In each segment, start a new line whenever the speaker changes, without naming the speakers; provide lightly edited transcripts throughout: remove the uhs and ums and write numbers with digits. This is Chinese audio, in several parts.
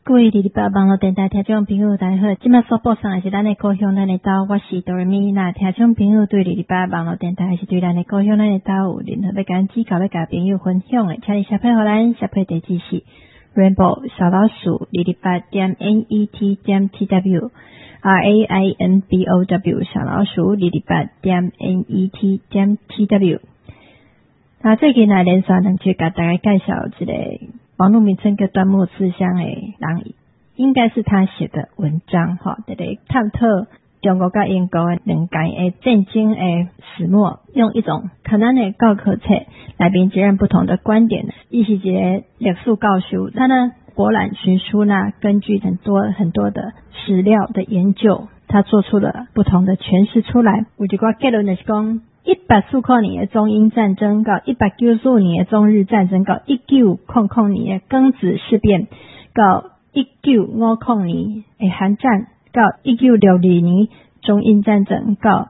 各位礼拜网络电台听众朋友大家好，今麦所播送的是咱的故乡咱的岛，我是哆瑞咪。那听众朋友对礼拜网络电台还是对咱的故乡咱的岛有任何要跟指教要跟朋友分享的，请你写配互咱，写配地址是 Rainbow 小老鼠228.net.tw RAINBOW 小老鼠228.net.tw。那最近来连续两集，给大家介绍一个网络名称叫端木思乡的人，应该是他写的文章哈，在探讨中国跟英国的两界的战争的始末，用一种可能的教科册来并截然不同的观点，一是一个历史教授，他呢博览群书呢，根据很多的史料的研究，他做出了不同的诠释出来。有一个结论就是说，149年的中英战争到195年的中日战争到1900年的庚子事变到1950年的韩战到1962年中英战争到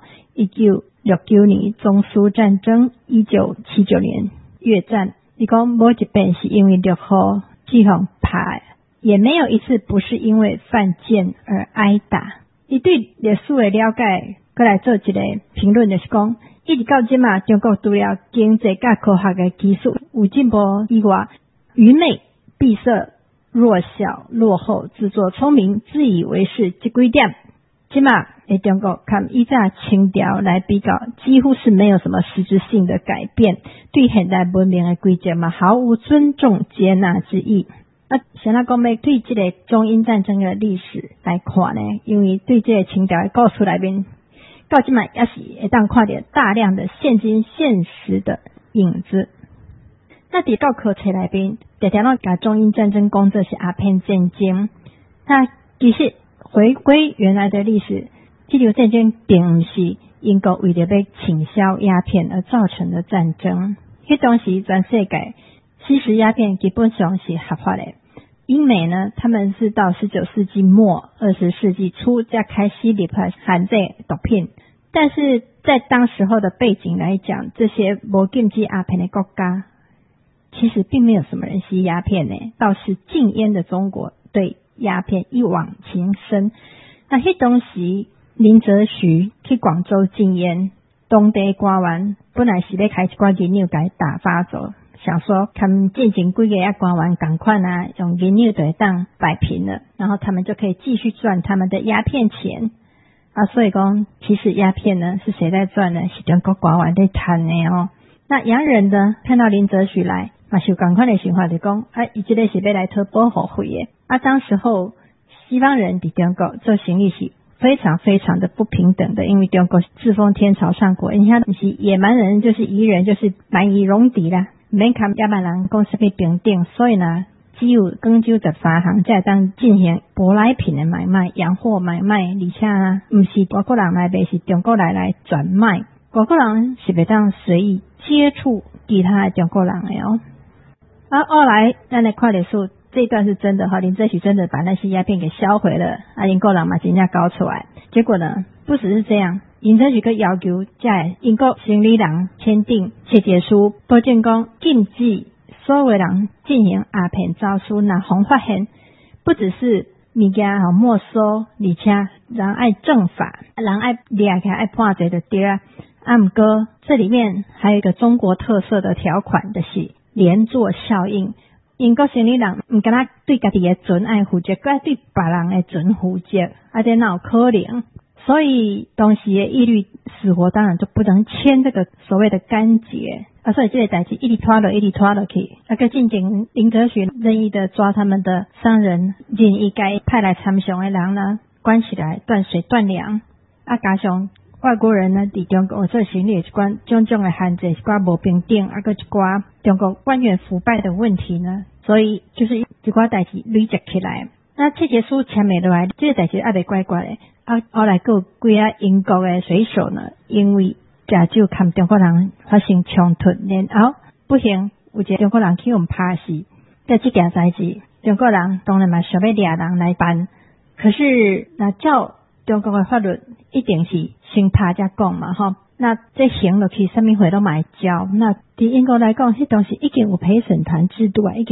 1969年中苏战争1979年越战。你说没一遍是因为6号季风打，也没有一次不是因为犯贱而挨打。他对历史的了解过来做一个评论，就是说一直到今嘛，中国除了经济甲科学的技术有进步以外，愚昧、闭塞、弱小、落后、自作聪明、自以为是这几点，今嘛在中国看依照清朝来比较，几乎是没有什么实质性的改变，对现代文明的规则嘛毫无尊重接纳之意。现在讲要对这个中英战争的历史来看呢，因为对这个清朝的故事里面，到今嘛也是会当看到大量的现今现实的影子。那在教科册里面，常常都把中英战争讲作是鸦片战争。那其实回归原来的历史，这场战争并不是英国为了要倾销鸦片而造成的战争。那当时全世界吸食鸦片基本上是合法的。英美呢，他们是到19世纪末20世纪初才开始立法限制毒品，但是在当时候的背景来讲，这些没禁止鸦片的国家其实并没有什么人吸鸦片呢，倒是禁烟的中国对鸦片一往情深。那当时林则徐去广州禁烟，当地官员本来是要开一罐银纽给打发走，想说他们进行几个官员赶快啊，用银纽就当摆平了，然后他们就可以继续赚他们的鸦片钱啊。所以说其实鸦片呢是谁在赚呢？是中国官员在赚的哦。那洋人呢看到林则徐来，嘛是有赶快的想法，就讲他这个是要来讨保护费的啊。当时候西方人在中国做生意是非常非常的不平等的，因为中国自封天朝上国，你看不是野蛮人就是夷人，就是蛮夷戎狄啦，免看野蛮人讲什么平等，所以呢只有广州13行才当进行舶来品的买卖、洋货买卖，而且呢不是外国人来买，是中国来转卖，外国人是不当随意接触其他的中国人的哦。后来咱来看历史，这一段是真的哈，林则徐真的把那些鸦片给销毁了，英国人嘛真正搞出来。结果呢不只是这样，林则徐个要求在英国行李人签订切结书，保证讲禁止所有人进行鸦片招书，那红发现不只是物件没收，而且人爱正法，人爱抓起来爱判罪的对啊。不过这里面还有一个中国特色的条款，就是连坐效应。英国行李人不敢若对家己的船爱负责，还对别人的船负责，这哪有可能？所以当时的义律死活当然就不能签这个所谓的干结所以这个代志一直拖落去。个进行林则徐任意的抓他们的商人，任意该派来参详的人呢关起来断水断粮加上外国人呢在中国做生意有一关种种的限制，一寡无平等，个一寡中国官员腐败的问题呢，所以就是一寡代志累积起来。那切结书签没落来，这个代志也袂怪怪的后来还有几英国的水手呢，因为假酒跟中国人发生冲突，然后不幸有一个中国人去用拍死，在这件代志中国人当然嘛想要抓人来办，可是那照中国的法律一定是先拍才讲嘛那这行落去什么会都买交。那对英国来讲，迄当时已经有陪审团制度已经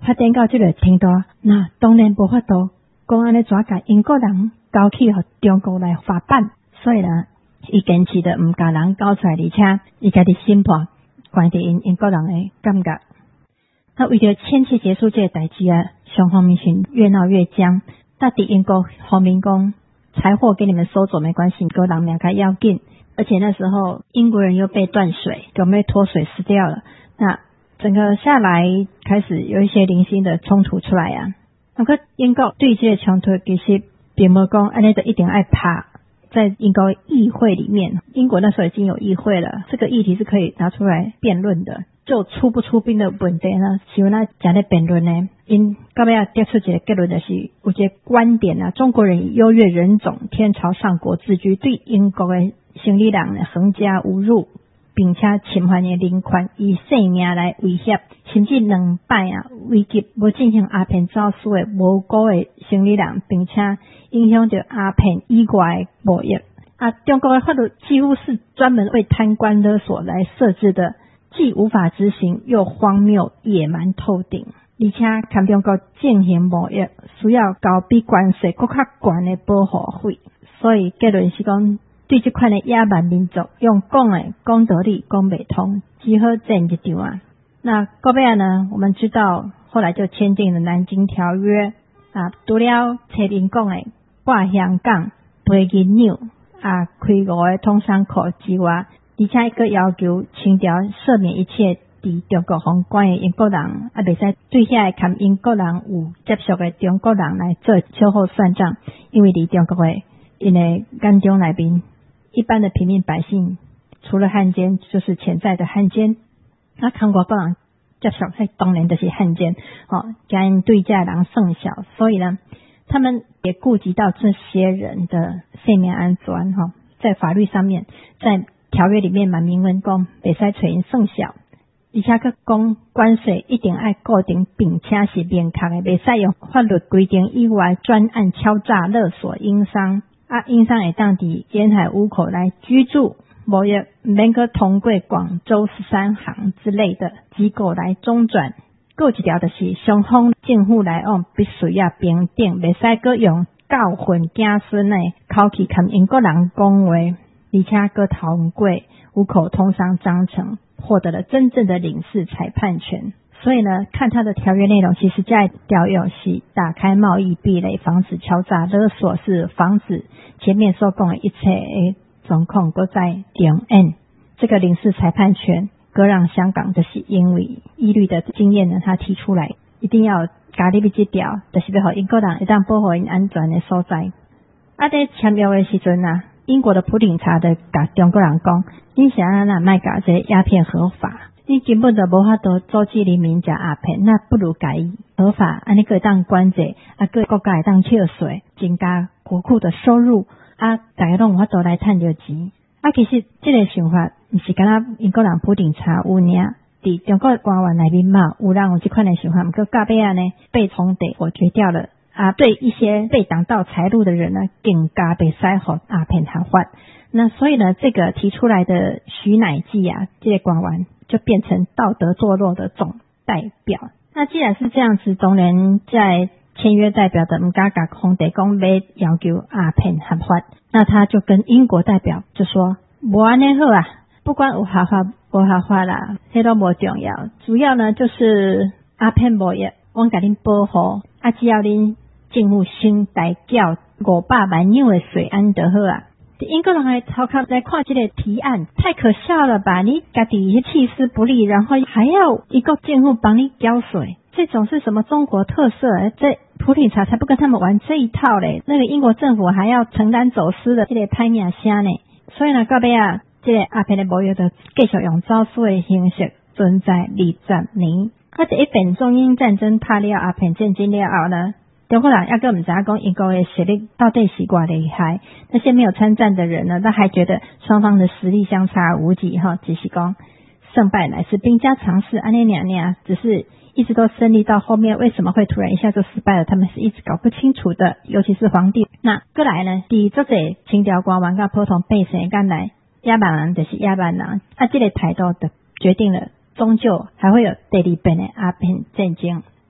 发展到这个程度，那当然无法度讲安尼怎甲英国人交去互中国来发版，所以呢，伊坚持的毋甲人交出来，而且伊家己审判，关伫英国人的感觉。那为了签切结束这个代志啊，双方民群越闹越僵。那伫英国方面讲，财货给你们收走没关系，个人命较要紧。而且那时候英国人又被断水，准备脱水死掉了。那整个下来开始有一些零星的冲突出来啊。那个英国对这个冲突其实并无讲安尼就一定爱拍。在英国议会里面，英国那时候已经有议会了，这个议题是可以拿出来辩论的。就出不出兵的问题呢，是有那讲的辩论呢，因到尾得出一个结论的是，有一个观点啊，中国人以优越人种、天朝上国自居，对英国的生理人呢横加侮辱，并且侵犯的人权，以性命来威胁，甚至2摆啊危及要进行鸦片走私的无辜的生理人，并且影响到鸦片以外的贸易啊。中国的法律几乎是专门为贪官勒索来设置的。既无法执行，又荒谬野蛮透顶，而且跟中国进行贸易，需要交比关税更较悬的保护费。所以结论是讲，对这款的野蛮民族，用讲的讲道理讲不通，只好战一场啊。那到尾呢，我们知道后来就签订了南京条约啊，除了找人讲的挂香港、飞银纽啊、开5个通商口之外，而且个要求清朝赦免一切伫中国封关的英国人，啊，袂使对遐个跟英国人有接触的中国人来做秋后算账，因为伫中国的因的眼中内面，一般的平民百姓除了汉奸就是潜在的汉奸，啊，跟外国人接触，那当然就是汉奸，跟对家人送小，所以呢，他们也顾及到这些人的性命安全，在法律上面，在条约里面蛮明文讲，袂使找因算小，而且佮讲关税一定要固定，并且是明确的，袂使用法律规定以外专案敲诈勒索英商，啊，英商会当伫沿海五口来居住，无也免个通过广州13行之类的机构来中转。还有一条就是双方政府来往必须要平等，袂使佮用教训子孙的口气跟英国人讲话。而且各通过五口通商章程，获得了真正的领事裁判权。所以呢，看他的条约内容，其实在条约是打开贸易壁垒，防止敲诈勒索，是防止前面所讲的一切的状况都在重演。这个领事裁判权，割让香港，就是因为依律的经验呢，他提出来一定要加入这条，就是要让英国人一旦保护因安全的所在。啊，在签约的时阵啊，英国的普警察的甲中国人讲，你想要那卖甲这鸦片合法，你根本就无法度阻止人民食鸦片，那不如改合法，安尼个当管制，啊，个国家会当扣税，增加国库的收入，啊，大家拢有法度来赚着钱。啊，其实这个想法毋是敢若英国人普警察有尔，伫中国官员内面嘛，有人有这款的想法，毋过到尾啊呢，被从地否决掉了。啊，对一些被挡道财路的人呢，更加被塞好鸦片合法。那所以呢，这个提出来的徐乃记啊，这些官员就变成道德堕落的总代表。那既然是这样子，当然在签约代表的唔敢甲皇帝讲要要求鸦片合法，那他就跟英国代表就说，无安尼好啊，不管有合法无合法啦，这都无重要，主要呢就是鸦片贸易，我甲恁保护，啊，只要恁政府先代缴500万纽的税安就好啊。英国人还头壳来看这个提案，太可笑了吧？你家己弃之不利，然后还要一个政府帮你缴税，这种是什么中国特色？这普警察才不跟他们玩这一套嘞！那个英国政府还要承担走私的这个歹名声呢。所以呢，到尾啊，这个鸦片的贸易就继续用走私的形式存在20年。啊，这一边中英战争拍了鸦片战争了后呢，中国人压根唔知道讲英国的实力到底是多厉害，那些没有参战的人呢，他还觉得双方的实力相差无几哈，只是讲胜败乃是兵家常事，安尼娘只是一直都胜利到后面为什么会突然一下就失败了，他们是一直搞不清楚的，尤其是皇帝。那过来呢，第这个清朝官员甲普通百姓干来，野蛮人就是野蛮人，啊，这个态度就决定了，终究还会有第2遍的鸦片战争。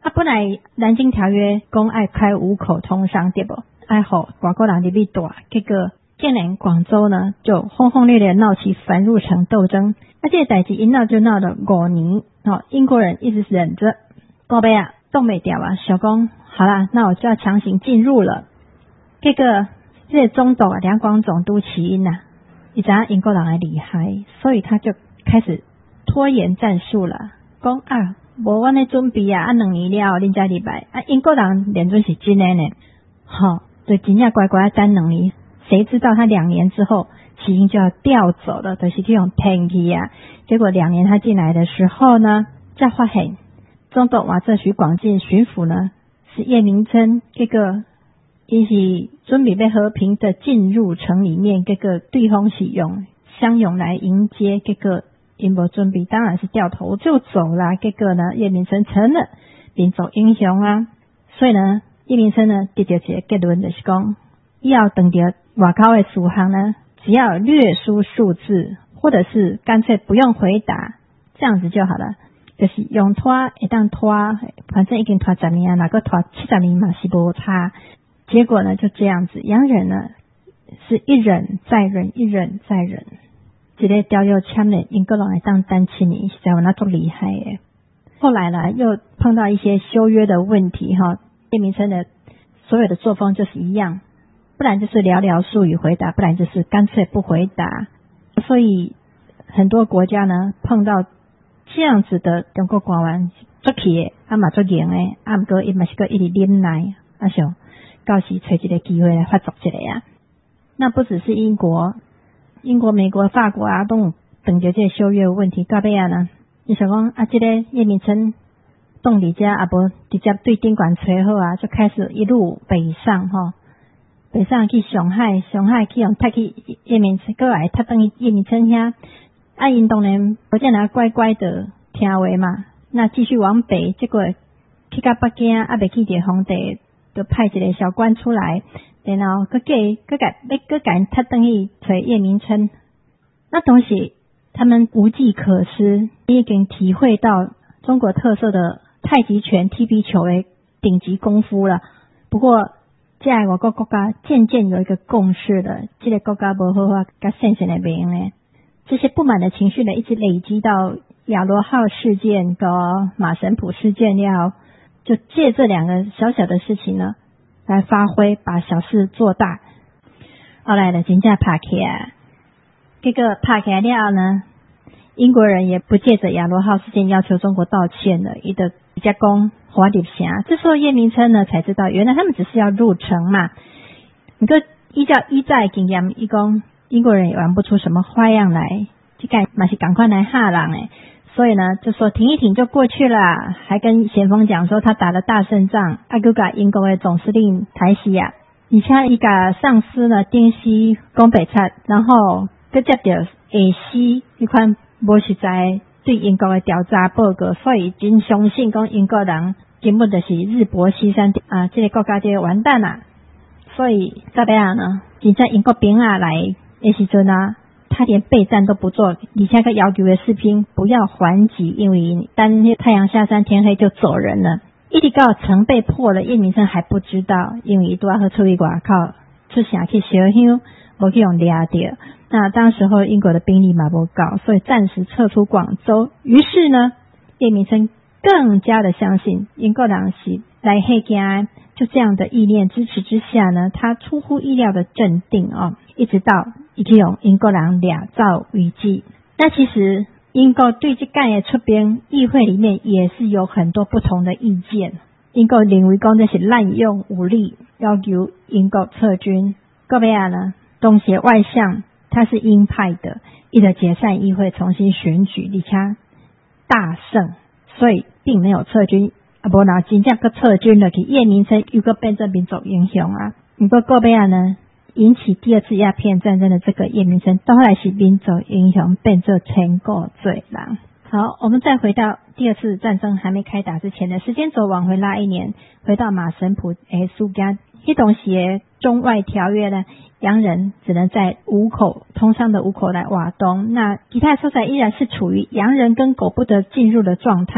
本来南京条约讲爱开五口通商对不？爱好外国人入去住，结果竟然广州呢就轰轰烈烈闹起反入城斗争，这个代志一闹就闹了5年，英国人一直忍着，到尾啊冻没掉啊，想讲好啦，那我就要强行进入了。结果这个总督两广总督齐英啊，他知道英国人的厉害，所以他就开始拖延战术了，讲啊无我咧准备啊2年了恁才入来啊，英国人连准是真的呢，就真正乖乖等2年，谁知道他2年之后齐英就要调走了，就是去用骗去啊。结果2年他进来的时候呢，才发现总督话这许广进巡抚呢是叶明琛，这个他是准备要和平的进入城里面，这个对方是用相拥来迎接，这个他没准备，当然是掉头就走啦。结果呢，叶明琛成了民族英雄啊。所以呢，叶明琛呢得到一个结论，就是讲以后等到外口的事项呢，只要略输数字，或者是干脆不用回答，这样子就好了。就是用拖会当拖，反正已经拖10年，哪个拖70年嘛是无差。结果呢就这样子，洋人呢是一忍再忍，一忍再忍。这个条约签了，英国人会当等7年，实在有那么厉害耶。后来呢，又碰到一些修约的问题哈，叶明琛的所有的作风就是一样，不然就是寥寥数语回答，不然就是干脆不回答。所以很多国家呢碰到这样子的中国官员做气的，嘛做硬的，不过伊嘛是个一直忍耐，想到时找一个机会来发作一下啊。那不只是英国、美国、法国啊，都有等着这个修约的问题。到尾啊呢，你想讲这个叶明琛动伫遮啊，无直接对顶管吹好啊，就开始一路北上北上去上海去用踢去叶明琛，过来踢等叶明琛遐。因当然不见得乖乖的听话嘛，那继续往北，结果去到北京未去到皇帝，就派一个小官出来，然后佮人踢等去找叶明琛。那东西他们无计可施，已经体会到中国特色的太极拳、踢皮球的顶级功夫了。不过在外国国家渐渐有一个共识了，这个国家无好好甲善善的命呢。这些不满的情绪呢，一直累积到亚罗号事件和马神甫事件了，就借这2个小小的事情呢来发挥，把小事做大。后来呢，真正拍起来，这个拍起来了呢，英国人也不借着亚罗号事件要求中国道歉了，伊就直接讲华入城。这时候叶明琛呢才知道，原来他们只是要入城嘛。不过依照依在经验，伊讲英国人也玩不出什么花样来，这个嘛是赶快来吓人诶。所以呢，就说停一停就过去了，还跟咸丰讲说他打了大胜仗，佮甲英国的总司令台西啊，而且伊甲上司呢丁西讲白贼，然后佮接到下西一款无实在对英国的调查报告，所以真相信讲英国人根本就是日薄西山啊，这个国家就完蛋啦。所以到尾啊呢，真正英国兵啊来的时阵啊，他连备战都不做，而且个要求的士兵不要还击，因为当太阳下山天黑就走人了。一直到城被破了，叶明琛还不知道，因为都要和出去外口出城去烧香，没去用抓到。那当时候英国的兵力嘛不够，所以暂时撤出广州。于是呢，叶明琛更加的相信英国人是来黑家。就这样的意念支持之下呢，他出乎意料的镇定一直到已经用英国人2造为止。那其实英国对这个出兵，议会里面也是有很多不同的意见。英国认为讲这是滥用武力，要求英国撤军。到尾啊呢，东协外相他是鹰派的，一直解散议会，重新选举，而且大胜，所以并没有撤军。无那真正个撤军了，去叶明琛又个变成民族英雄啊！不过到尾啊呢，引起第2次鸦片战争的这个叶明琛，到后来是民族英雄，变做千古罪人。好，我们再回到第2次战争还没开打之前的时间轴往回拉1年，回到马神甫苏家，迄当时的中外条约呢，洋人只能在5口通商的5口来挖东，那其他所在依然是处于洋人跟狗不得进入的状态。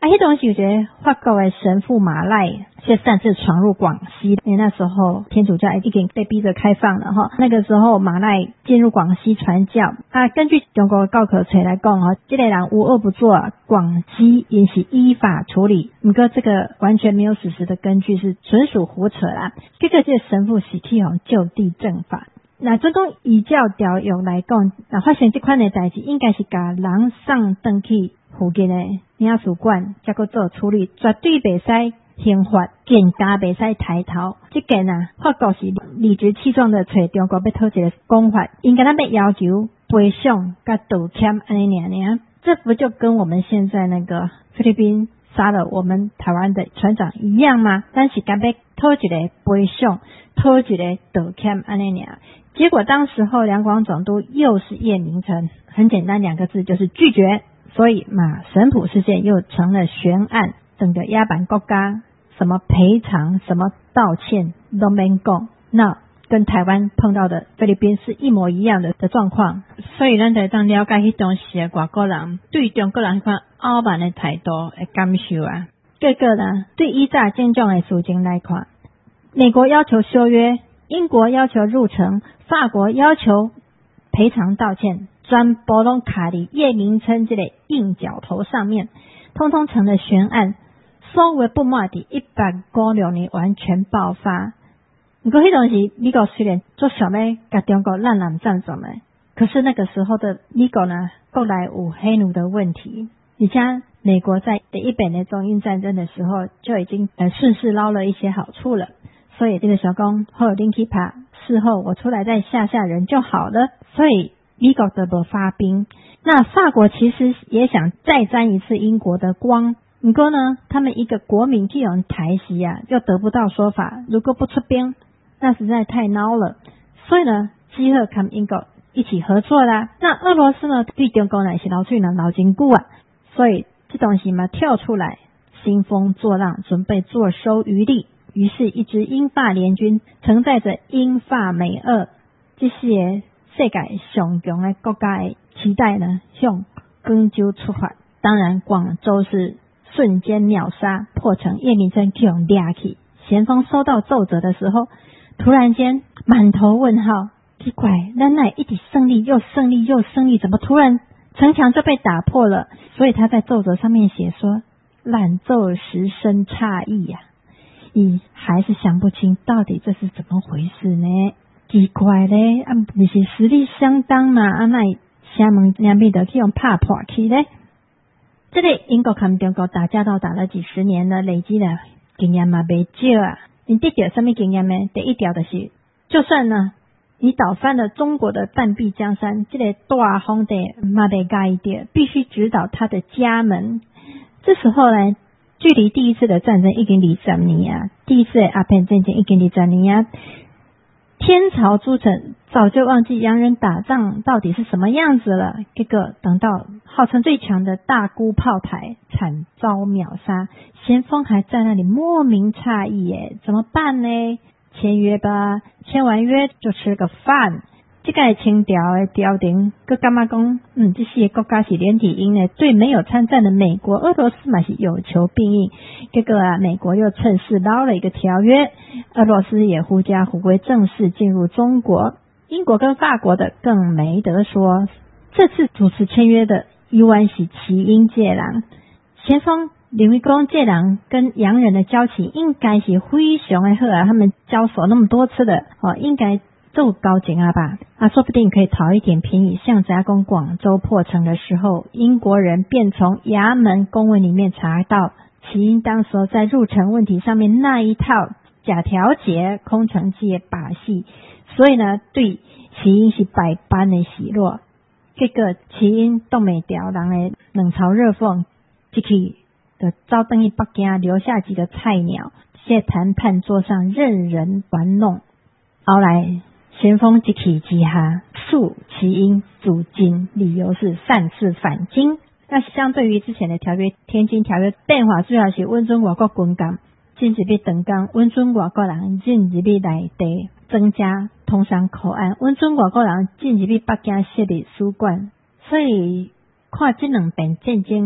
迄当时有一个法国的神父马赖却擅自闯入广西，因为那时候天主教已经被逼着开放了哈。那个时候马赖进入广西传教，根据中国的教科书来讲哈，这个人无恶不作，广西也是依法处理。不过这个完全没有史实的根据，是纯属胡扯啦。这个神父是去就地正法。那这种依照条约来讲，发生这款的代志，应该是把人送回去附近的领事馆，再去做处理，绝对袂使刑罚，更加袂使抬头。这件法国是理直气壮的找中国要讨一个公法，应该要要求赔偿跟道歉安尼尔。这不就跟我们现在那个菲律宾杀了我们台湾的船长一样吗？但是敢要讨一个赔偿，讨一个道歉安尼尔。结果当时候两广总督又是叶明琛，很简单2个字，就是拒绝。所以马神甫事件又成了悬案，整个亚板国家什么赔偿什么道歉都没讲，那跟台湾碰到的菲律宾是一模一样的状况。所以咱就当了解迄当时的外国人对中国人迄款傲慢的态度的感受啊。这个呢，对依照现状的事情来看，美国要求修约，英国要求入城，法国要求赔偿道歉，全部都卡在叶明琛这个硬脚头上面，通通成了悬案。所有的不满在1856年完全爆发。不过迄当时美国虽然做想要跟中国滥染战争的，可是那个时候的美国呢，国内有黑奴的问题，而且美国在第一遍的中英战争的时候就已经顺势捞了一些好处了，所以这个小公后林去爬，事后我出来再吓人就好了，所以美国的不发兵。那法国其实也想再沾一次英国的光，不过呢，他们一个国民既有台席又得不到说法，如果不出兵，那实在太孬了。所以呢，基赫跟英国一起合作啦。那俄罗斯呢，对中国乃是老脆呢老坚固啊，所以这东西嘛跳出来兴风作浪，准备坐收渔利。于是，一支英法联军承载着英法美俄这些世界上强的国家的期待呢，向广州出发。当然，广州是瞬间秒杀，破城。叶明琛去用抓去。咸丰收到奏折的时候，突然间满头问号，奇怪，咱乃一直胜利又胜利又胜利，怎么突然城墙就被打破了？所以他在奏折上面写说：“览奏时生诧异呀。”还是想不清到底这是怎么回事呢？奇怪咧，不是实力相当嘛？那厦门两边的去用拍破去咧？这个英国跟中国打架都打了几十年了，累积了经验嘛不少啊。你得到什么经验呢？第一条就是，就算呢你倒翻了中国的半壁江山，这个大皇帝嘛不介意，必须指导他的家门。这时候呢，距离第一次的战争已经20年啊，第一次的鸦片战争已经20年啊。天朝诸臣早就忘记洋人打仗到底是什么样子了，结果等到号称最强的大沽炮台惨遭秒杀，咸丰还在那里莫名诧异耶，怎么办呢？签约吧，签完约就吃个饭。这个清朝的朝廷佮感觉讲，这些国家是连体婴呢，对没有参战的美国、俄罗斯嘛是有求必应。结果美国又趁势捞了一个条约，俄罗斯也狐假虎威，正式进入中国。英国跟法国的更没得说。这次主持签约的依然是齐英借郎。咸丰认为讲这人跟洋人的交情应该是非常的好啊，他们交手那么多次的应该这么高情吧，说不定可以讨一点便宜。像加工广州破城的时候，英国人便从衙门公文里面查到齐英当时在入城问题上面那一套假调解空城计的把戏，所以呢，对齐英是百般的奚落。这个齐英冻未掉人的冷嘲热讽，这去就招登去北京，留下几个菜鸟在谈判桌上任人玩弄。后来咸丰一气之下诉齐英驻京，理由是擅自反京。那相对于之前的条约，天津条约变化主要是温准外国军舰进入长江，温准外国人进入内地，增加通商口岸，温准外国人进入北京设立使馆。所以看这两遍战争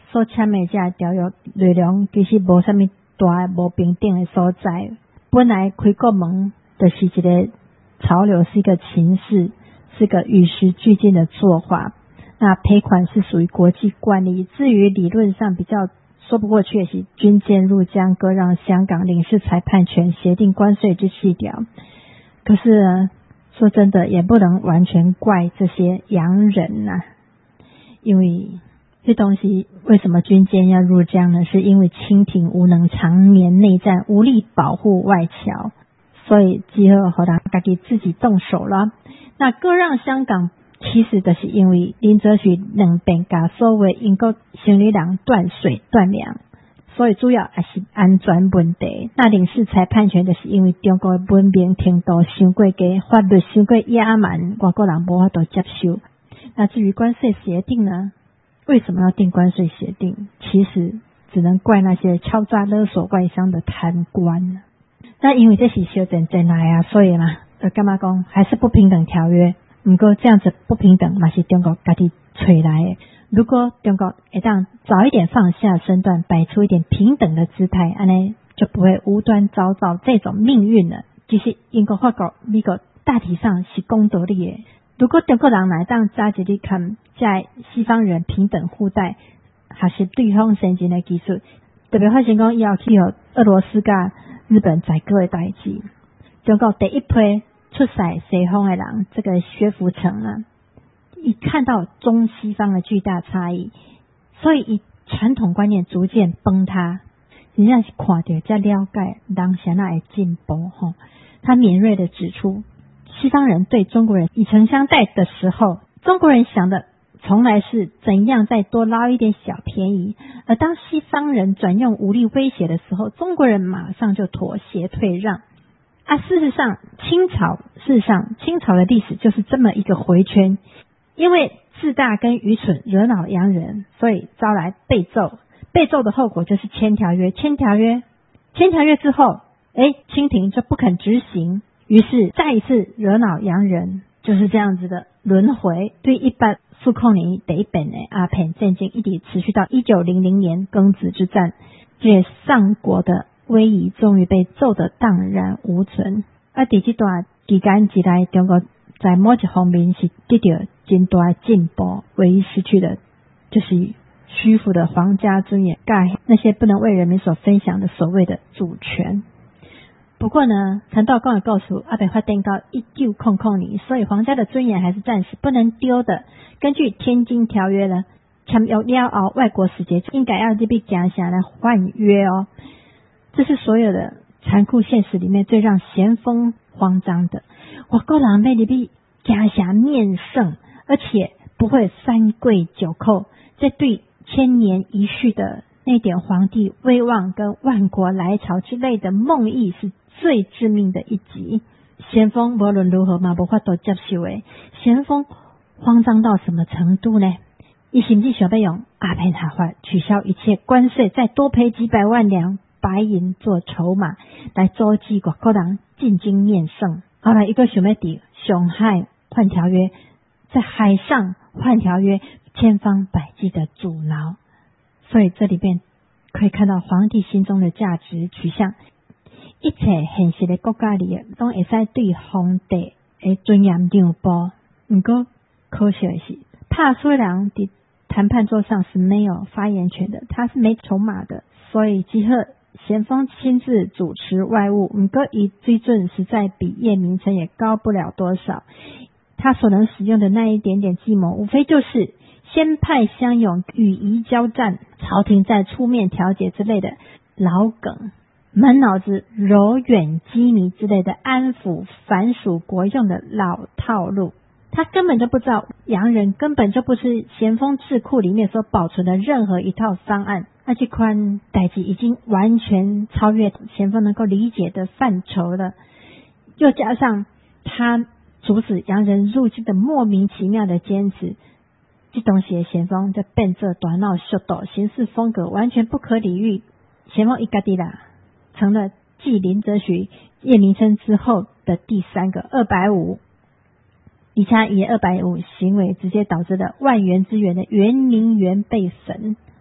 所签的这条约内容其实无啥物大无平等的所在。本来开国门就是一个潮流，是一个情势，是个与时俱进的做法。那赔款是属于国际惯例。至于理论上比较说不过去的是军舰入江割让香港领事裁判权协定关税之细条。可是呢，说真的也不能完全怪这些洋人啊，因为这东西为什么军舰要入江呢？是因为清廷无能，常年内战，无力保护外侨，所以只好让大家自己动手了。那割让香港其实就是因为林则徐两边把所谓英国行李人断水断粮，所以主要也是安全问题。那领事裁判权就是因为中国的文明程度太过低，法律太过野蛮，外国人无法度接受。那至于关税协定呢？为什么要订关税协定？其实只能怪那些敲诈勒索外商的贪官。那因为这是修正进来啊，所以嘛，干嘛讲还是不平等条约？不过这样子不平等嘛是中国自己吹来的。如果中国一旦早一点放下身段，摆出一点平等的姿态，这样就不会无端遭到这种命运了。其实英国、法国、美国大体上是公道理的。如果中国人来当早一点看在西方人平等互待，还是对方先进的技术，特别发现讲要去和俄罗斯跟日本宰割的代志。中国第一批出使西方的人，这个薛福成啊，一看到中西方的巨大差异，所以以传统观念逐渐崩塌。真正是看到才了解人现在的进步吼。他敏锐的指出，西方人对中国人以诚相待的时候，中国人想的从来是怎样再多捞一点小便宜，而当西方人转用武力威胁的时候，中国人马上就妥协退让。事实上清朝的历史就是这么一个回圈，因为自大跟愚蠢惹恼洋人，所以招来被揍，被揍的后果就是签条约之后，清廷就不肯执行，于是再一次惹恼洋人，就是这样子的轮回。对1840年第一遍的鸦片战争一直持续到1900年庚子之战，这上国的威仪终于被揍得荡然无存。在这段期间以来，中国在某一方面是得到很大的进步，唯一失去的就是虚浮的皇家尊严，那些不能为人民所分享的所谓的主权。不过呢，陈道刚也告诉阿北发展到1900年，所以皇家的尊严还是暂时不能丢的。根据天津条约呢，签约了后，外国使节应该要这笔奖赏来换约哦。这是所有的残酷现实里面最让咸丰慌张的。外国人要这笔奖赏面圣，而且不会三跪九叩，这对千年一续的那点皇帝威望跟万国来朝之类的梦呓是最致命的一击。咸丰无论如何嘛无法度接受的。咸丰慌张到什么程度呢？他甚至想要用鸦片合法取消一切关税，再多赔几百万两白银做筹码，来阻止外国人进京面圣。后来一个想要在上海换条约，在海上换条约，千方百计的阻挠。所以这里边可以看到皇帝心中的价值取向。一切现实的国家里都会使对皇帝的尊严让步。不过可惜的是，帕苏人在谈判桌上是没有发言权的，他是没筹码的，所以只好咸丰亲自主持外务。不过以水准实在比叶明琛也高不了多少，他所能使用的那一点点计谋，无非就是先派乡勇与夷交战，朝廷再出面调解之类的老梗，满脑子柔远机迷之类的安抚凡属国用的老套路。他根本就不知道洋人根本就不是咸丰智库里面所保存的任何一套方案，那这款代志已经完全超越咸丰能够理解的范畴了。又加上他阻止洋人入境的莫名其妙的坚持，这东西咸丰就变作大闹小斗，行事风格完全不可理喻。咸丰一家己啦，成了继林则徐、叶明琛之后的第三个250。以他以250行为直接导致了万元之源的圆明园被焚。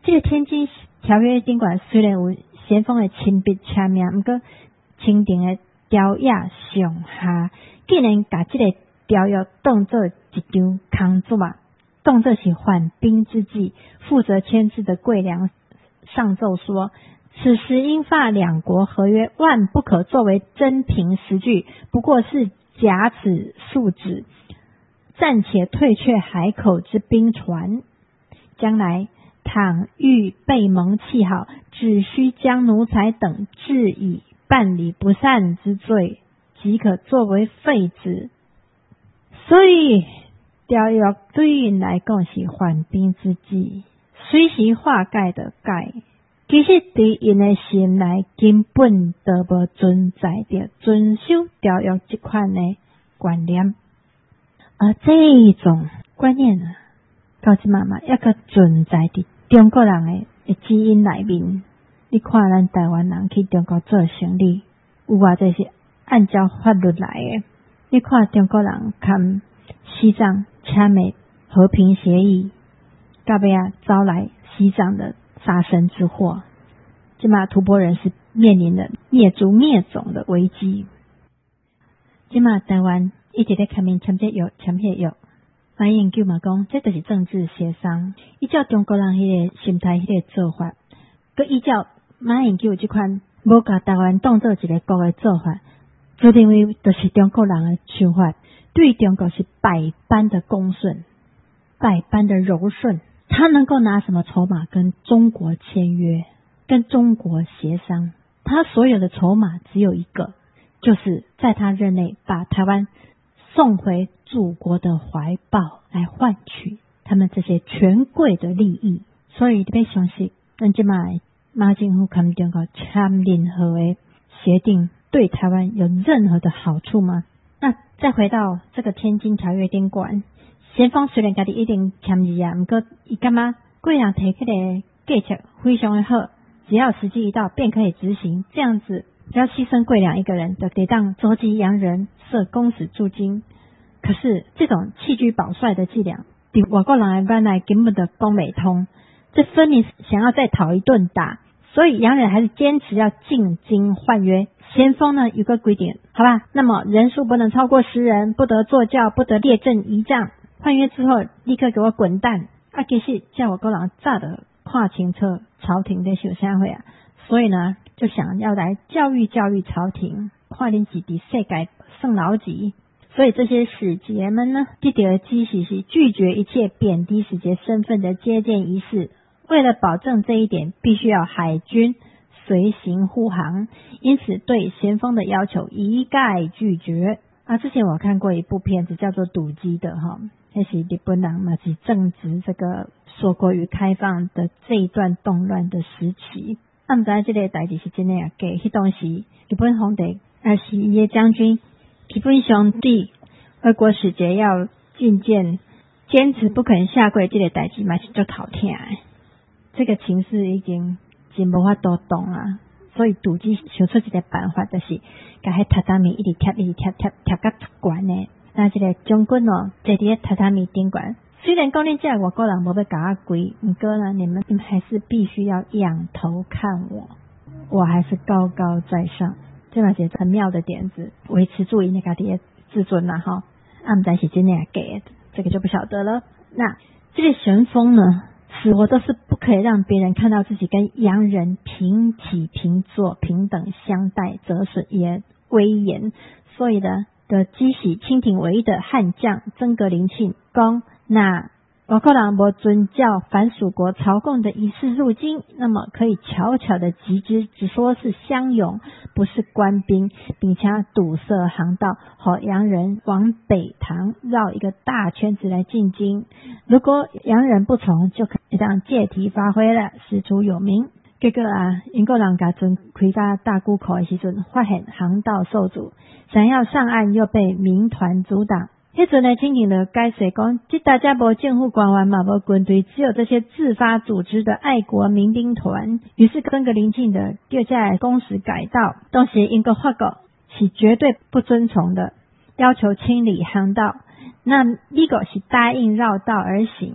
这个天津条约顶管虽然有先锋的亲笔签名，不过清廷的条约上下竟然把这个条约当作一张空纸啊，当作是缓兵之计。负责签字的桂良上奏说，此时英法两国合约万不可作为真凭实据，不过是假此数纸，暂且退却海口之兵船，将来倘遇被蒙气好，只需将奴才等治以办理不善之罪，即可作为废纸。所以条约对因来讲是缓兵之计，随时化解的解，其实对因的心内根本都无存在着遵守条约这款的观念。而这一种观念啊，到即慢慢也个存在伫中国人的基因内面。你看咱台湾人去中国做生意，有偌济是按照法律来的。你看中国人跟西藏签的和平协议，到尾啊招来西藏的杀身之祸。即嘛吐蕃人是面临了灭族灭种的危机。即嘛台湾一直在签名签这约签迄约，马英九嘛讲，这就是政治协商。依照中国人迄个心态，迄个做法，佮依照马英九这款无把台湾当作一个国的做法，就认为就是中国人的想法，对中国是百般的恭顺，百般的柔顺。他能够拿什么筹码跟中国签约，跟中国协商？他所有的筹码只有一个，就是在他任内把台湾送回祖国的怀抱，来换取他们这些权贵的利益。所以你要相信，咱即卖马政府跟中国签任何的协定，对台湾有任何的好处吗？那再回到这个天津条约顶管，先锋虽然家己一定签字啊，不过伊感觉贵阳提起的计策非常的好，只要时机一到便可以执行。这样子只要牺牲桂良一个人，就得当周济洋人，设公使驻京。可是这种弃车保帅的伎俩，对外国人来根本的讲不通，这分明想要再讨一顿打。所以洋人还是坚持要进京换约。先锋呢有个规定，好吧，那么人数不能超过10人，不得坐轿，不得列阵仪仗。换约之后立刻给我滚蛋！其实叫我国人早就看清楚朝廷在想啥货啊，所以呢就想要来教育朝廷，看恁是伫世界算老几。所以这些使节们呢，记得基许是拒绝一切贬低使节身份的接见仪式。为了保证这一点，必须要海军随行护航，因此对先锋的要求一概拒绝。之前我看过一部片子叫做《赌鸡》的哈，那是日本人嘛，是正值这个锁国与开放的这一段动乱的时期。不知道这个代志是真的假的，迄当时日本皇帝是伊的将军，基本上对外国使节要觐见，坚持不肯下跪，这个代志嘛是足头痛的。这个情势已经真无法度动啊，所以赌鸡想出一个办法，就是把迄榻榻米一直贴到出关呢。那这个将军坐伫榻榻米顶管，虽然讲恁这外国人无要甲我跪，不过呢，你们还是必须要仰头看我还是高高在上。这嘛是很妙的点子，维持住那个的自尊啦哈。不知道是真的假的，这个就不晓得了。那这个神风呢，死活都是不可以让别人看到自己跟洋人平起平坐、平等相待，折损也威严。所以呢，的基喜清廷唯一的悍将曾格林庆讲，那外国人无遵照反属国朝贡的仪式入京，那么可以悄悄的集之，只说是乡勇，不是官兵，并且堵塞航道，和洋人往北塘绕一个大圈子来进京。如果洋人不从，就可以让借题发挥了，师出有名。结果英国人甲船开到大沽口的时阵，发现航道受阻，想要上岸又被民团阻挡。迄阵呢，清廷的解释讲，即大家无政府官员嘛，无军队，只有这些自发组织的爱国民兵团。于是曾格林庆的叫价公使改道，当时英国法国是绝对不遵从的，要求清理航道。那美国是答应绕道而行，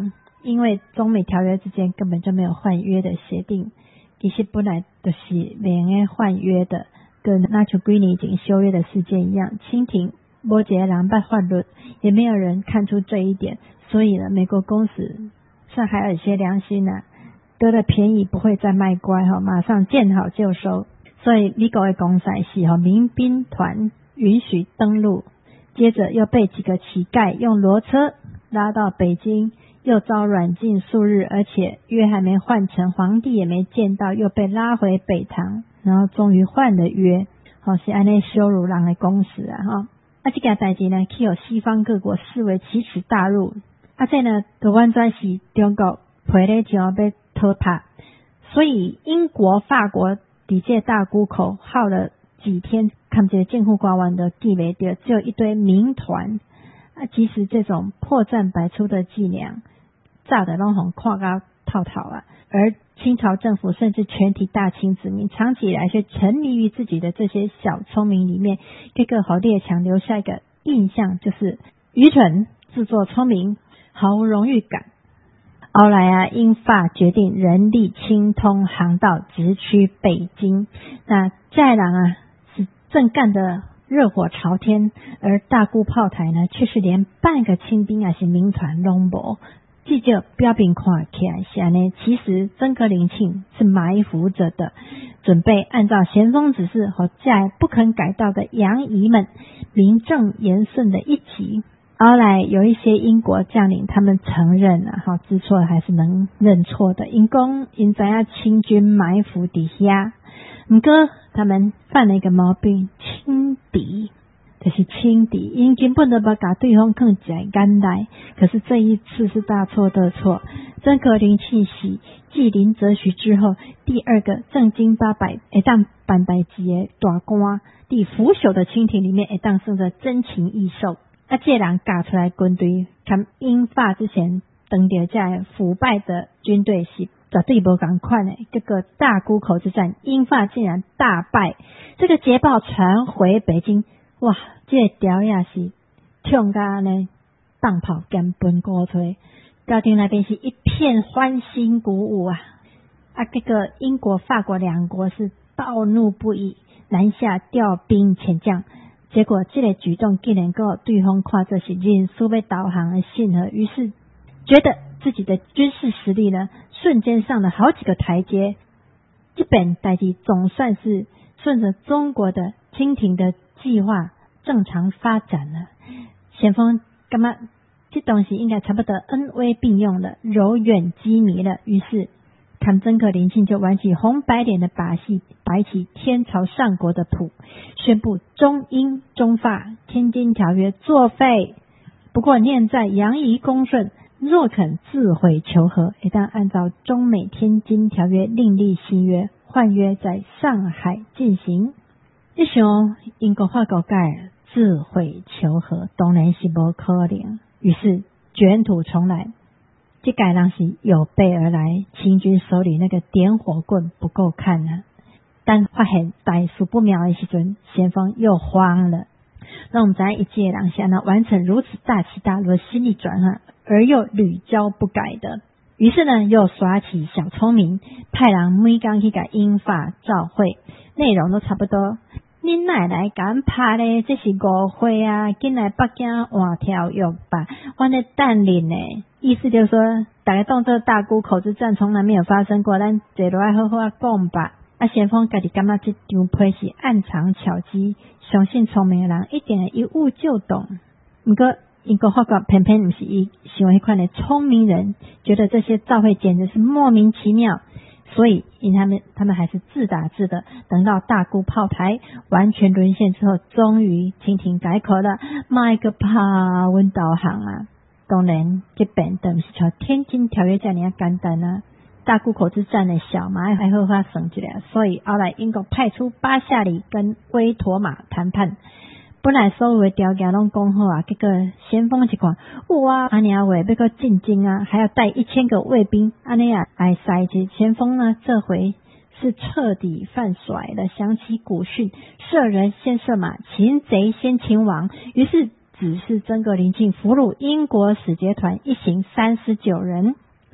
因为中美条约之间根本就没有换约的协定，其实本来就是连个换约的，跟那像几年前修约的事件一样，蜻蜓没一个人捌法律，也没有人看出这一点，所以呢，美国公司算还有一些良心啊，得了便宜不会再卖乖马上见好就收。所以美国的公司是民兵团允许登陆，接着又被几个乞丐用骡车拉到北京，又遭软禁数日，而且约还没换成，皇帝也没见到，又被拉回北唐，然后终于换了约，是这样羞辱人的公司啊这件代志呢，去有西方各国视为奇耻大辱，这呢就完全是中国赔咧就要被讨拍，所以英国、法国抵这大沽口耗了几天，看这政府官员都记不到，只有一堆民团即使这种破绽百出的伎俩，炸得拢很看到套套而清朝政府甚至全体大清子民长期以来却沉迷于自己的这些小聪明里面，给列强留下一个印象，就是愚蠢、自作聪明、毫无荣誉感。后来英法决定人力清通航道，直趋北京。那这人是正干的热火朝天，而大沽炮台呢，却是连半个清兵还是民团都没。记者标兵看起来是这样，其实曾格林沁是埋伏着的，准备按照咸丰指示和在不肯改道的洋夷们名正言顺的一起。后来有一些英国将领，他们承认知错还是能认错的，因讲因知道清军埋伏底下，不过他们犯了一个毛病，轻敌，就是轻敌，因根本都不把对方更简单来。可是这一次是大错特错，曾格林沁是继林则徐之后第二个正经八百会当办代志的大官，在腐朽的清廷里面会当胜着真情异兽。这人嫁出来军队，跟英法之前登到这腐败的军队是绝对不同款的。这个大沽口之战，英法竟然大败，这个捷报传回北京，哇！这个条也是痛到呢，放炮跟奔过吹，朝廷那边是一片欢欣鼓舞这个英国、法国两国是暴怒不已，南下调兵遣将。结果这个举动竟然够对方看作是人数被导航的信号，于是觉得自己的军事实力呢瞬间上了好几个台阶。这本代志总算是顺着中国的清廷的计划正常发展了。咸丰感觉这东西应该差不多恩威并用了，柔远机迷了，于是曾格林沁就玩起红白脸的把戏，摆起天朝上国的谱，宣布中英中法天津条约作废。不过念在洋夷恭顺，若肯自毁求和，一旦按照中美天津条约另立新约，换约在上海进行。一想英国法国界自毁求和当然是不可能，于是卷土重来。这个人是有备而来，清军手里那个点火棍不够看但发现大事不妙的时阵，咸丰又慌了。那我们在一介人下呢，完成如此大起大落的心理转换，而又屡教不改的，于是呢又耍起小聪明，派人每天去给英法照会，内容都差不多。恁奶来敢拍咧？这是误会紧来北京换条约吧，我咧等恁呢。意思就是说，大家当这大沽口之战从来没有发生过，咱坐落来好好讲吧。咸丰家己感觉这张批是暗藏巧机，相信聪明的人一定会一悟就懂。不过英国法国偏偏不是伊喜欢那款的聪明人，觉得这些照会简直是莫名其妙。所以他们还是自打自的，等到大沽炮台完全沦陷之后，终于清廷改口了，卖个怕温导航当然这边等是像天津条约这样简单大沽口之战的小马还好发生一下，所以后来英国派出巴夏里跟威妥玛谈判。本来所有的条件都讲好结果咸丰一看，哇，这样话要搁进京还要带1000个卫兵，这样来塞一咸丰呢，这回是彻底犯甩了，想起古训，射人先射马，擒贼先擒王，于是指示曾格林沁俘虏英国使节团一行39人，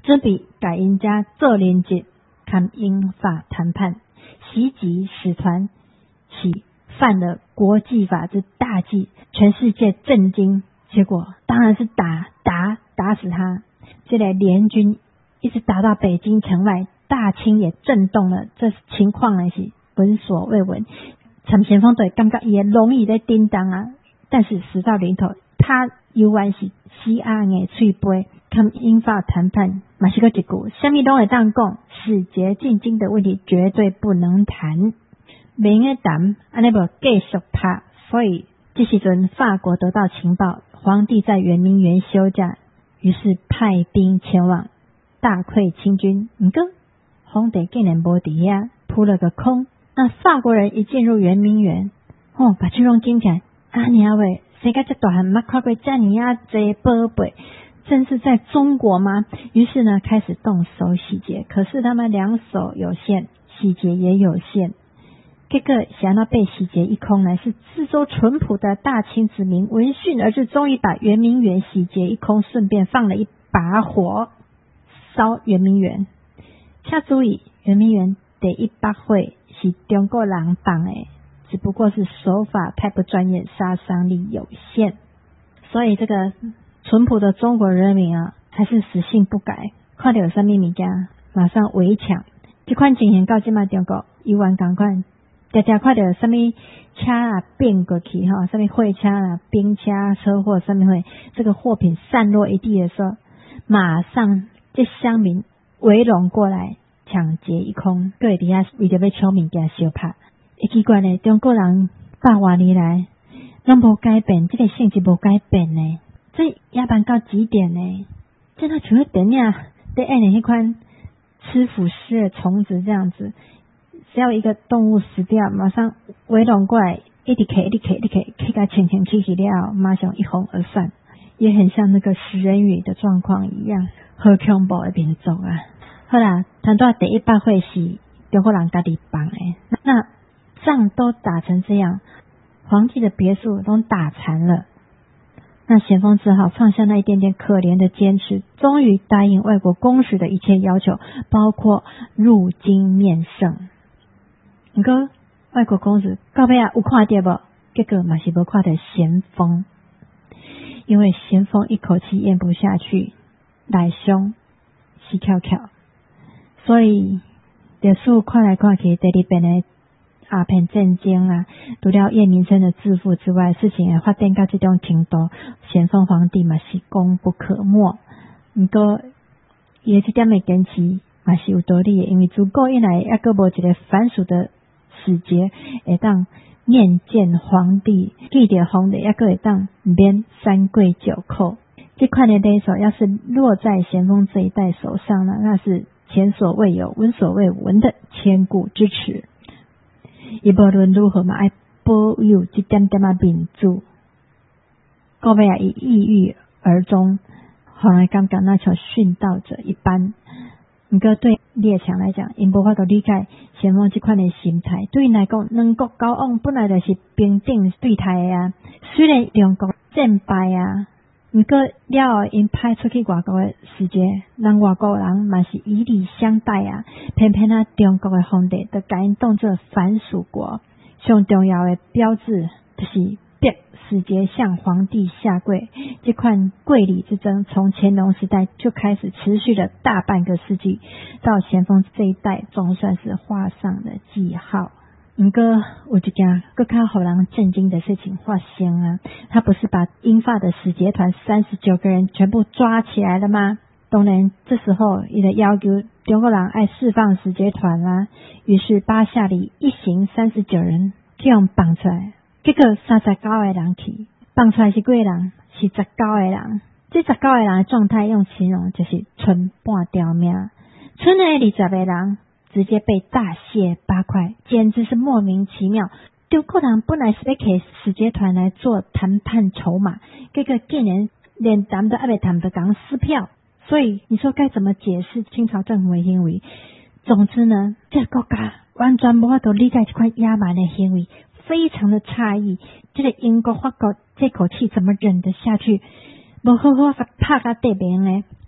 准备改因家做连接，看英法谈判，袭击使团，起犯了国际法之大忌，全世界震惊。结果当然是打死他。这类联军一直打到北京城外，大清也震动了。这情况呢是闻所未闻。参先锋队感觉也容易在叮当啊，但是死到临头，他犹原是死鸭的嘴杯。看英法谈判，嘛是个一句，什么都会当讲，使节进京的问题绝对不能谈。免个谈，安尼无继续拍。所以这时阵法国得到情报，皇帝在圆明园休假，于是派兵前往大溃清军。不过皇帝竟然无伫遐，扑了个空。那法国人一进入圆明园，把手拢紧起来，娘喂，世界这大汉捌看过这样多宝贝，真是在中国吗？于是呢，开始动手洗劫。可是他们两手有限，洗劫也有限。这个想要被洗劫一空呢，是自州淳朴的大清子民闻讯而至，终于把圆明园洗劫一空，顺便放了一把火烧圆明园。请注意，圆明园第100会是中国人放的，只不过是手法太不专业，杀伤力有限。所以这个淳朴的中国人民啊，还是死性不改，看到有什么物件马上围抢。这款情形到现在中国依然同款，常常看到什么车啊变过去什么货车啊、兵车、车祸什么会，这个货品散落一地的时候，马上这乡民围拢过来抢劫一空，各位底下为着要抢物件相拍。会奇怪呢，中国人百多年来拢无改变，这个性质无改变呢，这野蛮到极点呢？真的像电影在演的那款吃腐尸的虫子这样子，只要一个动物死掉，马上围拢过来，一直 K 个清起了，马上一哄而散，也很像那个食人鱼的状况一样，好恐怖的民族啊！好啦，谈到第100会是中国人家己办的，那仗都打成这样，皇帝的别墅都打残了。那咸丰只好放下那一点点可怜的坚持，终于答应外国公使的一切要求，包括入京面圣。不过外国公使到尾有看到无？结果嘛是无看到咸丰，因为咸丰一口气咽不下去，内伤死翘翘，所以历史看来看去，第二遍的鸦片战争啊，除了叶明琛的致富之外，事情也发展到这种程度，咸丰皇帝嘛是功不可没。不过伊这点的坚持嘛是有道理的，因为自古以来还佫无一个反蜀的使节会当面见皇帝，见到皇帝还佫会当免3跪9叩。这款的礼数要是落在咸丰这一代手上呢，那是前所未有、闻所未闻的千古之耻。伊无论如何嘛，爱保有一点点的民主。到尾伊抑郁而终，后来感觉那像殉道者一般。不过对列强来讲，因无法度理解咸丰这款的心态。对因来讲，两国交往本来就是平等对待的啊。虽然中国战败啊，不过了后因派出去外国的使节，让外国人嘛是以礼相待啊。偏偏中国的皇帝就把因当作反蜀国，上重要的标志就是逼使节向皇帝下跪。这款跪礼之争从乾隆时代就开始，持续了大半个世纪，到咸丰这一代总算是画上了记号。不过有一件更较让人震惊的事情发生啊，他不是把英法的使节团39个人全部抓起来了吗？当然这时候他的要求中国人爱释放使节团啦，于是巴夏里一行39人这样放出来，结果39个人去放出来是几个人？是19个人。这19个人的状态用形容就是剩半条命，剩的20个人直接被大卸8块，简直是莫名其妙。中国人本来是要给使节团来做谈判筹码，结果竟然连谈都还没谈就讲撕票，所以你说该怎么解释清朝政府的行为？总之呢，这个国家完全无法度理解这款野蛮的行为，非常的诧异。这个英国法国这口气怎么忍得下去？无好好拍个地名呢？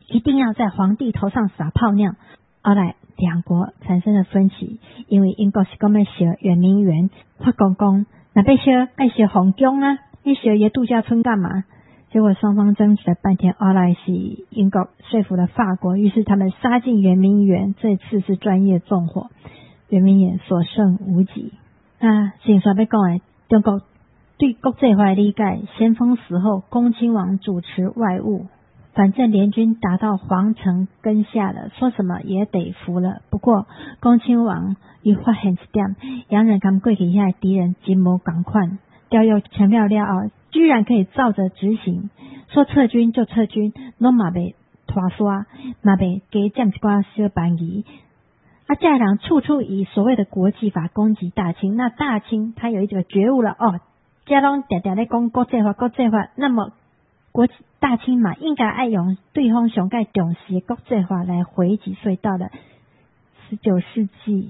一定要在皇帝头上撒泡尿。后来两国产生了分歧，因为英国是讲要烧圆明园，法国讲那要烧爱烧皇宫啊，你烧一个度假村干嘛？结果双方争执了半天，后来是英国说服了法国，于是他们杀进圆明园，这次是专业纵火，圆明园所剩无几。先说要讲的，中国对国际法的理解，先锋死后，恭亲王主持外务，反正联军打到皇城根下了，说什么也得服了。不过恭亲王一发现一点，洋人跟过去遐的敌人真无同款，调用强调了后，居然可以照着执行，说撤军就撤军，拢嘛袂拖刷，嘛袂加占一寡小便宜。这人处处以所谓的国际法攻击大清，那大清他有一个觉悟了这拢常常在讲国际法，那么大清嘛应该爱用对方上盖重视的国际法来回击，所以到了19世纪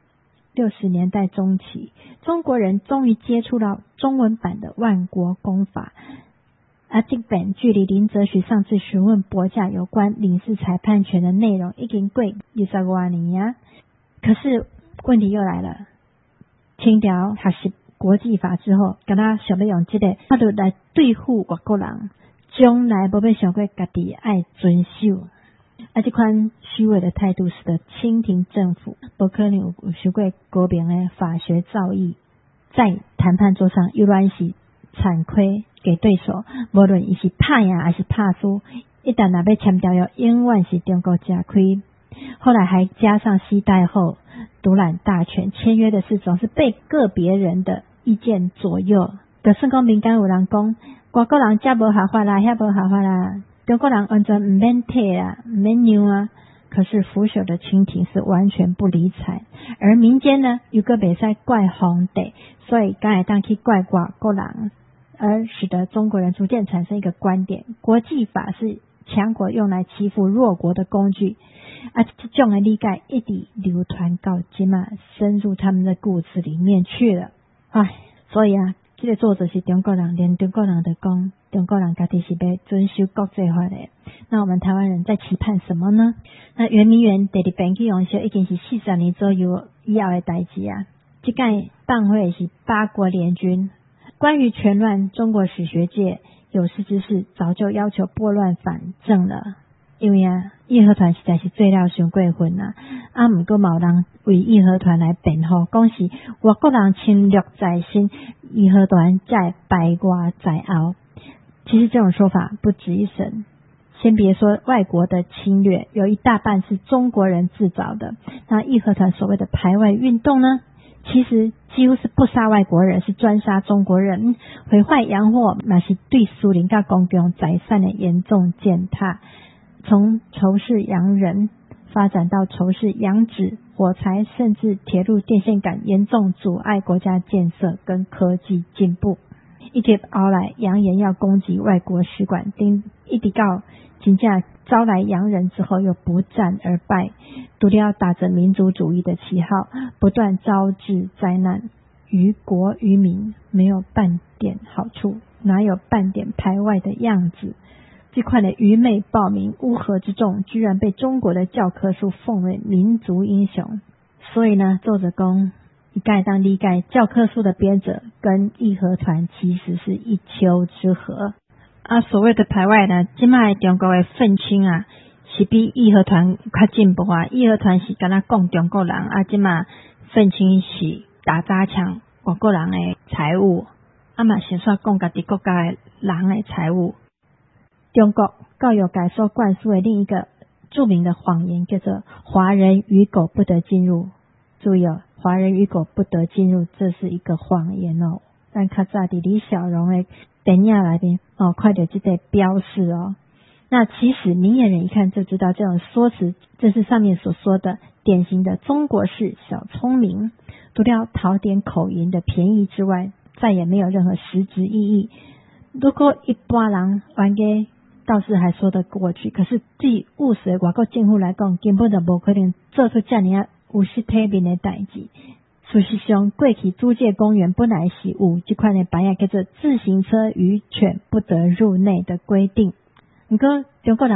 60年代中期，中国人终于接触到中文版的万国公法。这本距离林则徐上次询问博价有关领事裁判权的内容已经过20多年啊。可是问题又来了，清朝学习国际法之后，跟他想要用这个他就来对付外国人，将来无要想过家己爱遵守。这款虚伪的态度使得清廷政府不可能有受过国民的法学造诣，在谈判桌上依然是惨亏给对手，无论伊是拍赢还是拍输，一旦若要签条约，永远是中国吃亏。后来还加上西太后独揽大权，签约的事总是被个别人的意见左右。就算讲民间有人讲，外国人这无合法啦，遐无合法啦，中国人完全唔免退啦，唔免让啊。可是腐朽的清廷是完全不理睬，而民间呢，又个袂使怪皇帝，所以刚才当去怪外国人，而使得中国人逐渐产生一个观点：国际法是强国用来欺负弱国的工具。这种的理解一直流传到今嘛，深入他们的骨子里面去了。所以这个作者是中国人，连中国人都讲，中国人家己是要遵守国际法的。那我们台湾人在期盼什么呢？那圆明园第二遍去用时已经是40年左右以后的代志啊。这届办会是八国联军。关于全乱，中国史学界有识之士早就要求拨乱反正了。因为义和团实在是做了伤过分不过冇人为义和团来辩护，讲是外国人侵略在先，义和团在败外在后。其实这种说法不值一神。先别说外国的侵略，有一大半是中国人制造的。那义和团所谓的排外运动呢，其实几乎是不杀外国人，是专杀中国人，毁坏洋货，那是对苏联跟公共财产的严重践踏。从仇视洋人发展到仇视洋纸、火柴，甚至铁路电线杆，严重阻碍国家建设跟科技进步。一直后来扬言要攻击外国使馆，一直到真正招来洋人之后又不战而败，独要打着民族主义的旗号，不断招致灾难，于国于民没有半点好处，哪有半点排外的样子？这块的愚昧暴民乌合之众，居然被中国的教科书奉为民族英雄。所以呢，作者讲一概当理解教科书的编者跟义和团其实是一丘之貉。所谓的排外呢，现在中国的愤青是比义和团较进步义和团是跟他讲中国人现在愤青是打砸抢外国人的财物嘛先说讲家己国家的人的财物。中国教育界所灌输的另一个著名的谎言叫做华人与狗不得进入。注意华人与狗不得进入，这是一个谎言但较早在李小龙的电影里面看到这个标示那其实明眼人一看就知道，这种说辞这是上面所说的典型的中国式小聪明，除了讨点口音的便宜之外，再也没有任何实质意义。如果一般人玩给倒是还说得过去，可是对于务实的外国政府来讲，根本就不可能做出这样有失体面的代志。事实上，过去租界公园本来是有这款的牌叫做自行车与犬不得入内的规定。不过中国人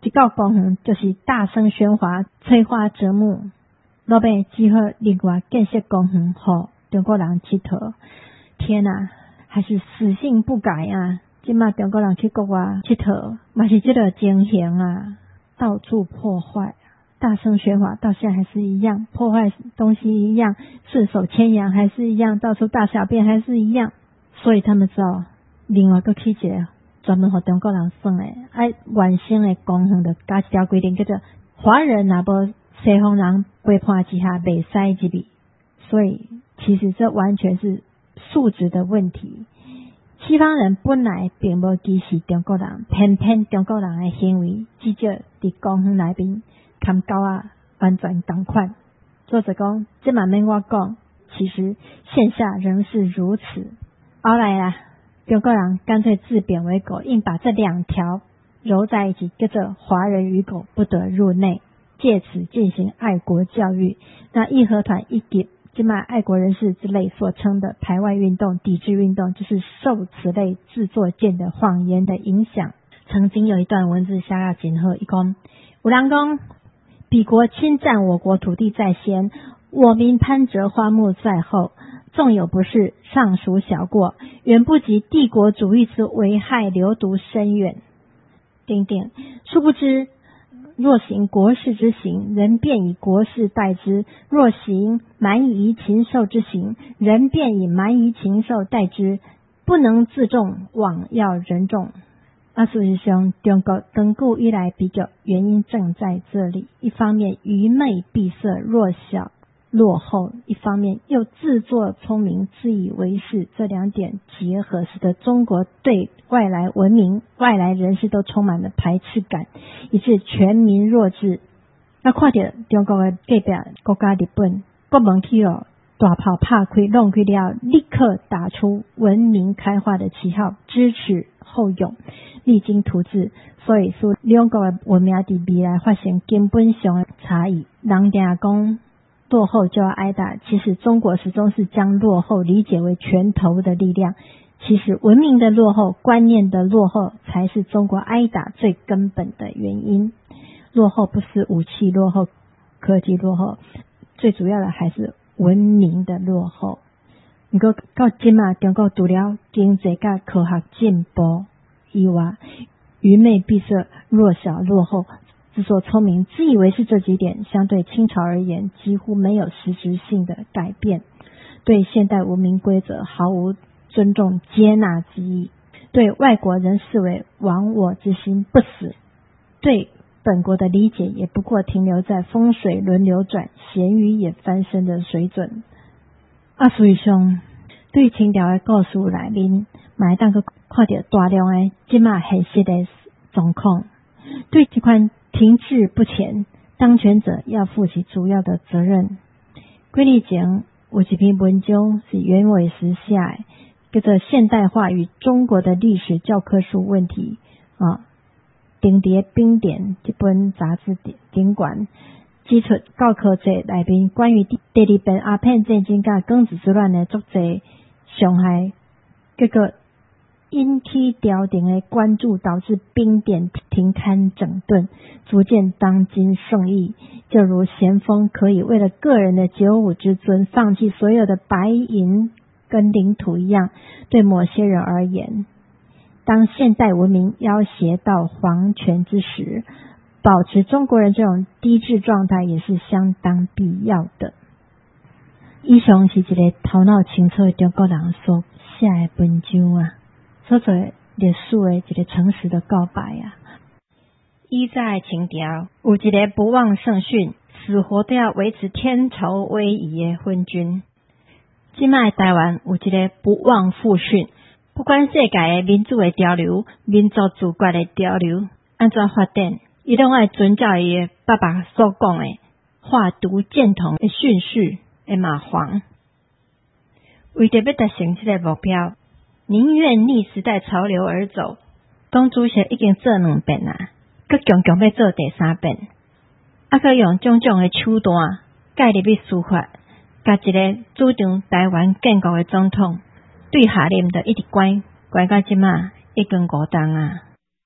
一到公园就是大声喧哗、催花折木，老爸只好另外建设公园给中国人佚佗。天啊，还是死性不改啊！现在中国人去国外佚佗，嘛是这个情形啊，到处破坏，大声喧哗，到现在还是一样，破坏东西一样，顺手牵羊还是一样，到处大小便还是一样。所以他们知道，另外个起一个专门给中国人耍的，原生的公园的加一条规定，叫做华人若无西方人陪伴之下袂使入去。所以其实这完全是素质的问题。西方人本来并无歧视中国人，偏偏中国人的行为至少伫公园内面跟狗仔完全同款。作者讲，这嘛免我讲，其实线下仍是如此。后来啦，中国人干脆自贬为狗，硬把这两条揉在一起，叫做华人与狗不得入内，借此进行爱国教育。那义和团一给今麦爱国人士之类所称的排外运动、抵制运动，就是受此类制作舰的谎言的影响。曾经有一段文字写得真好，他说有人说彼国侵占我国土地在先，我民攀折花木在后，纵有不是，尚属小过，远不及帝国主义之危害流毒深远。丁丁，殊不知若行国事之行，人便以国事代之；若行蛮夷禽兽之行，人便以蛮夷禽兽代之。不能自重，枉要人重。事实上，中国长久以来比较原因正在这里：一方面愚昧闭塞、弱小落后，一方面又自作聪明、自以为是，这两点结合，使得中国对外来文明、外来人士都充满了排斥感，以致全民弱智。看到中国的隔壁国家日本国门去大炮拍开弄开了，立刻打出文明开化的旗号，支持后勇，励精图治。所以说两国的文明在未来发生根本上的差异。人定讲落后就要挨打，其实中国始终是将落后理解为拳头的力量。其实文明的落后、观念的落后才是中国挨打最根本的原因。落后不是武器落后、科技落后，最主要的还是文明的落后。不过到今嘛，中国除了经济甲科学进步以外，愚昧闭塞、弱小落后、自作聪明、自以为是这几点，相对清朝而言几乎没有实质性的改变。对现代文明规则毫无尊重接纳之意，对外国人视为亡我之心不死，对本国的理解也不过停留在风水轮流转、咸鱼也翻身的水准。所以上对清朝的故事内面，嘛当个看到大量的即马现实的状况。对这款停滞不前，当权者要负起主要的责任。几日前有一篇文章是袁伟时写的，叫做《现代化与中国的历史教科书问题》顶伫冰点这本杂志顶管指出教科册内面关于第二遍鸦片战争甲庚子之乱的足侪伤害，结果引起朝廷的关注，导致冰点停刊整顿，逐渐当今盛意。就如咸丰可以为了个人的九五之尊放弃所有的白银跟领土一样，对某些人而言，当现代文明要挟到皇权之时，保持中国人这种低智状态也是相当必要的。以上是一个头脑清楚的中国人所写的文章啊，所做历史的一个诚实的告白啊。依在清朝有一个不忘圣训，死活都要维持天朝威仪的昏君。现在台湾有一个不忘父训，不管世界的民主的潮流、民族自觉的潮流安怎发展，伊拢爱遵照伊的爸爸所讲的化毒建统的训示的马皇。为着要达成这个目标，宁愿逆时代潮流而走。党主席已经做2遍啦，佮强强要做第3遍，佮用种种的手段介入去司法，甲一个主张台湾建国的总统对下令就一直关到即马已经5冬啊。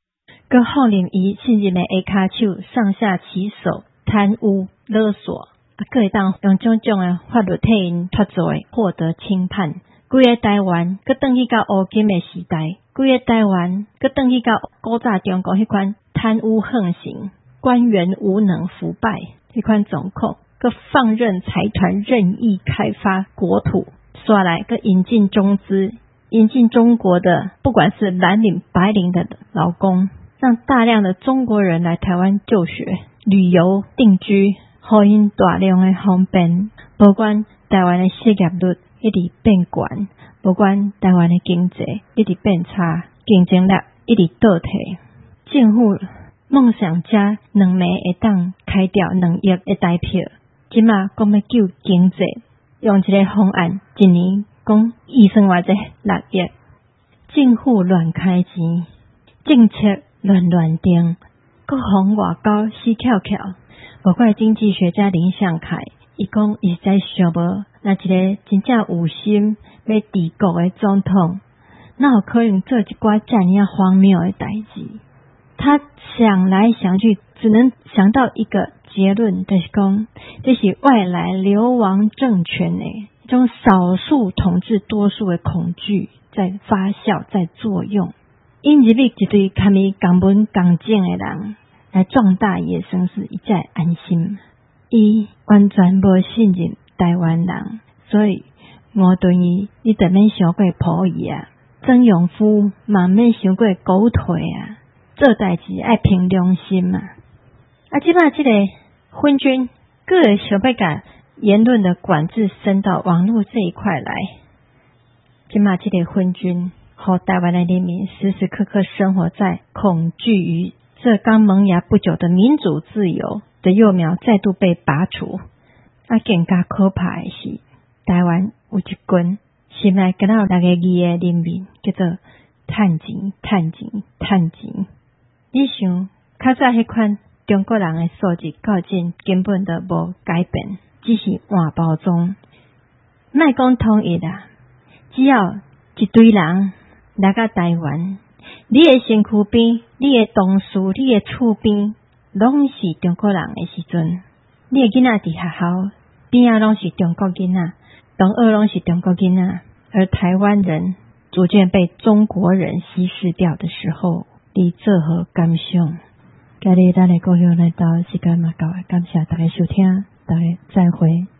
佮放任伊信任的下骹手上下其手贪污勒索，佮会当用种种的法律替因脱罪，获得轻判。规个台湾佮转去到乌金的时代，规个台湾佮转去到古早中国迄款贪污横行、官员无能腐败迄款状况，佮放任财团任意开发国土，刷来佮引进中资，引进中国的不管是蓝领白领的劳工，让大量的中国人来台湾就学、旅游、定居，互因大量的方便。不管台湾的失业率一直变高，不管台湾的经济一直变差，竞争力一直倒退，政府梦想家2枚会当开掉2亿的台票，即马讲要救经济，用一个方案，一年讲预算偌济6亿，政府乱开钱，政策乱定，各行外交死翘翘。不怪经济学家林相凯，伊讲伊在想无，那一个真正有心要治国的总统，哪有可能做一寡这样荒谬的代志？他想来想去，只能想到一个结论，就是讲这是外来流亡政权的一种少数统治多数的恐惧在发酵，在作用。因入去一堆堪伊共本共种的人来壮大伊的声势，伊才会安心。伊完全无信任台湾人，所以我对伊，你得免想过抱伊啊，曾永夫嘛免想过狗腿啊，做代志爱凭良心嘛。即摆这个昏君，各个想要把言论的管制伸到网络这一块来。即摆这个昏君，和台湾的人民时时刻刻生活在恐惧于这刚萌芽不久的民主自由的幼苗再度被拔除。更加可怕的是，台湾有一群心内敢若有6个字的人民，叫做趁钱。你想，较早迄款中国人的素质到今根本都无改变，只是换包装。莫讲统一啦，只要一堆人来到台湾，你的身躯边、你的同事、你的厝边，拢是中国人的时阵，你的囡仔伫学校边啊，拢是中国囡仔，同学拢是中国囡仔，而台湾人逐渐被中国人稀释掉的时候，你作何感想？今日咱的故乡来到时间嘛到，感谢大家收听，大家再会。